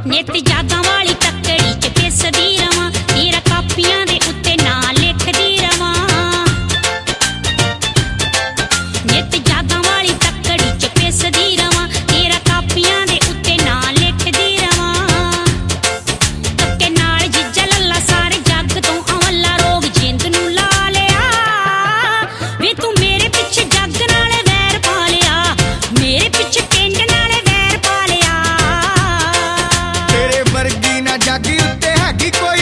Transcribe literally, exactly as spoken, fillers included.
ਨਿਤ ਯਾਦਾਂ ਵਾਲੀ ਤੱਕੜੀ ਚ ਪਿਸਦੀ ਰਵਾਂ, ਤੇਰਾ ਕਾਪੀਆਂ ਦੇ ਉੱਤੇ ਨਾਂ ਲਿਖਦੀ ਰਵਾਂ। ਨਿਤ ਯਾਦਾਂ ਵਾਲੀ ਤੱਕੜੀ ਚ ਪਿਸਦੀ ਰਵਾਂ, ਤੇਰਾ ਕਾਪੀਆਂ ਦੇ ਉੱਤੇ ਨਾਂ ਲਿਖਦੀ ਰਵਾਂ। ਧੱਕੇ ਨਾਲ ਜੀਜਾ ਲੱਲਾ ਸਾਰੇ ਜੱਗ ਤੋਂ ਅਵੱਲਾ, ਰੋਗ ਜਿੰਦ ਨੂੰ ਲਾ ਲਿਆ ਵੇ ਤੂੰ ਮੇਰੇ ਪਿੱਛੇ ਜੱਗ ਨਾਲ ਵੈਰ ਪਾ ਲਿਆ, ਮੇਰੇ ਪਿੱਛੇ ਪਿੰਡ ਨਾਲ ਵੈਰ ਪਾ ਲਿਆ। ਤੇਰੇ ਵਰਗੀ ਨਾ ਜਾਗੀ ਉੱਤੇ ਹੈਗੀ ਕੋਈ